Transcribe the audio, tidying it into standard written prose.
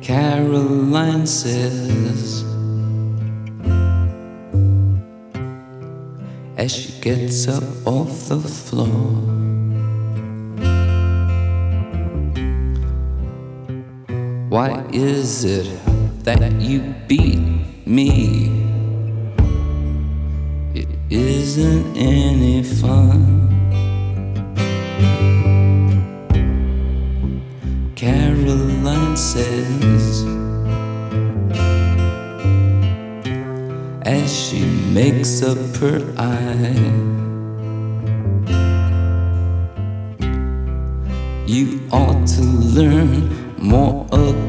Caroline says, as she gets up off the floor, why is it that you beat me? It isn't any fun. Caroline says, as she makes up her eye, you ought to learn more